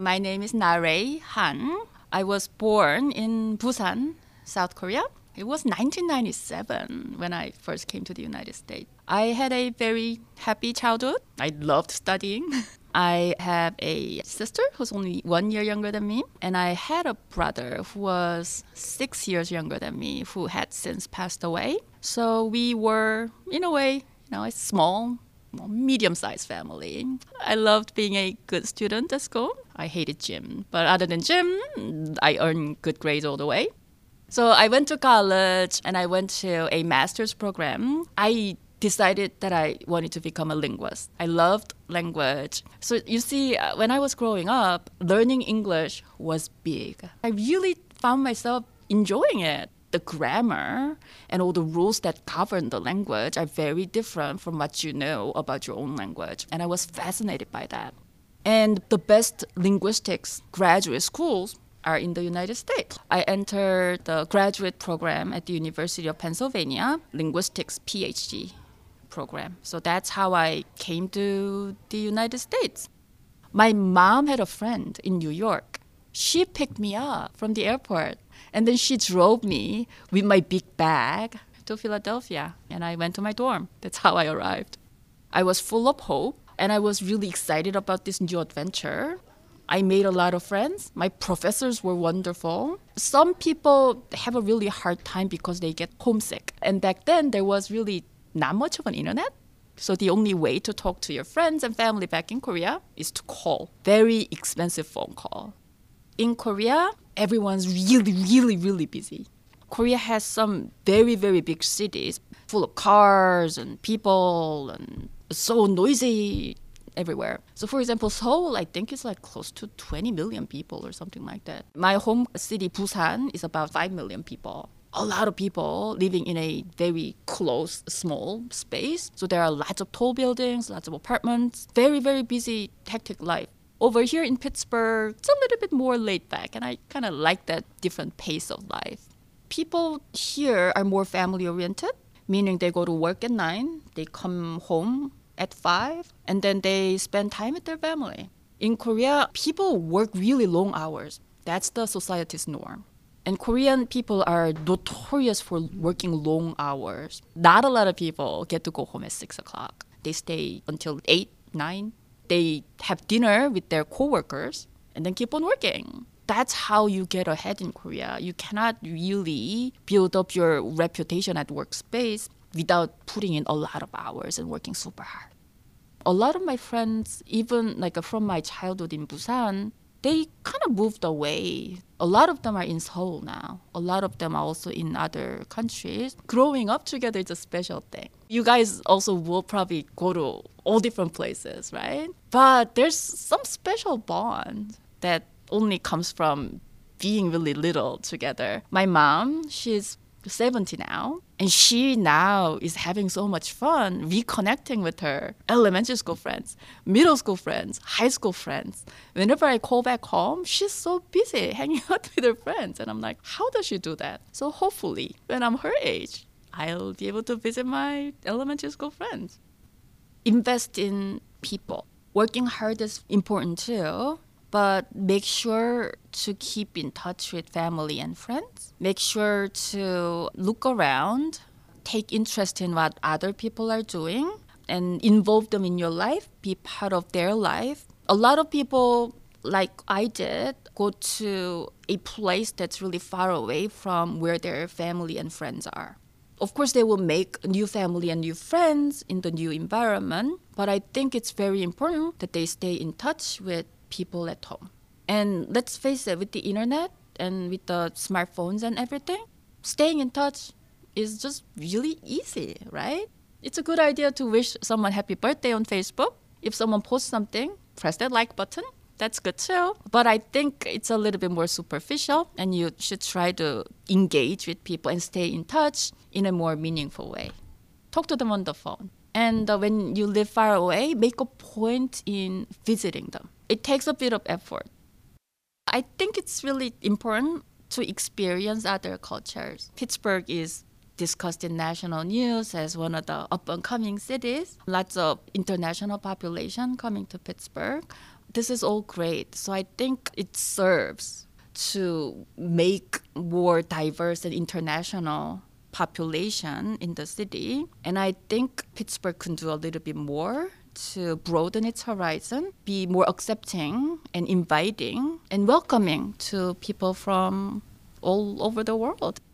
My name is Narei Han. I was born in Busan, South Korea. It was 1997 when I first came to the United States. I had a very happy childhood. I loved studying. I have a sister who's only 1 year younger than me, and I had a brother who was 6 years younger than me who had since passed away. So we were, in a way, a small, medium-sized family. I loved being a good student at school. I hated gym, but other than gym, I earned good grades all the way. So I went to college and I went to a master's program. I decided that I wanted to become a linguist. I loved language. So you see, when I was growing up, learning English was big. I really found myself enjoying it. The grammar and all the rules that govern the language are very different from what you know about your own language. And I was fascinated by that. And the best linguistics graduate schools are in the United States. I entered the graduate program at the University of Pennsylvania, linguistics PhD program. So that's how I came to the United States. My mom had a friend in New York. She picked me up from the airport, and then she drove me with my big bag to Philadelphia, and I went to my dorm. That's how I arrived. I was full of hope, and I was really excited about this new adventure. I made a lot of friends. My professors were wonderful. Some people have a really hard time because they get homesick. And back then, there was really not much of an internet. So the only way to talk to your friends and family back in Korea is to call. Very expensive phone call. In Korea, everyone's really, really, really busy. Korea has some very, very big cities full of cars and people and so noisy everywhere. So for example, Seoul, I think is like close to 20 million people or something like that. My home city, Busan, is about 5 million people. A lot of people living in a very close, small space. So there are lots of tall buildings, lots of apartments, very, very busy, hectic life. Over here in Pittsburgh, it's a little bit more laid back, and I kind of like that different pace of life. People here are more family oriented, meaning they go to work at 9, they come home at 5, and then they spend time with their family. In Korea, people work really long hours. That's the society's norm. And Korean people are notorious for working long hours. Not a lot of people get to go home at 6 o'clock. They stay until 8, 9. They have dinner with their coworkers and then keep on working. That's how you get ahead in Korea. You cannot really build up your reputation at workspace without putting in a lot of hours and working super hard. A lot of my friends, even like from my childhood in Busan, they kind of moved away. A lot of them are in Seoul now. A lot of them are also in other countries. Growing up together is a special thing. You guys also will probably go to all different places, right? But there's some special bond that only comes from being really little together. My mom, she's 70 now, and she now is having so much fun reconnecting with her elementary school friends, middle school friends, high school friends. Whenever I call back home, she's so busy hanging out with her friends. And I'm like, how does she do that? So hopefully, when I'm her age, I'll be able to visit my elementary school friends. Invest in people. Working hard is important too. But make sure to keep in touch with family and friends. Make sure to look around, take interest in what other people are doing, and involve them in your life, be part of their life. A lot of people, like I did, go to a place that's really far away from where their family and friends are. Of course, they will make new family and new friends in the new environment, but I think it's very important that they stay in touch with people at home. And let's face it, with the internet and with the smartphones and everything, staying in touch is just really easy, right? It's a good idea to wish someone happy birthday on Facebook. If someone posts something, press that like button. That's good too. But I think it's a little bit more superficial, and you should try to engage with people and stay in touch in a more meaningful way. Talk to them on the phone. And when you live far away, make a point in visiting them. It takes a bit of effort. I think it's really important to experience other cultures. Pittsburgh is discussed in national news as one of the up-and-coming cities. Lots of international population coming to Pittsburgh. this is all great. So I think it serves to make more diverse and international population in the city. And I think Pittsburgh can do a little bit more to broaden its horizon, be more accepting and inviting and welcoming to people from all over the world.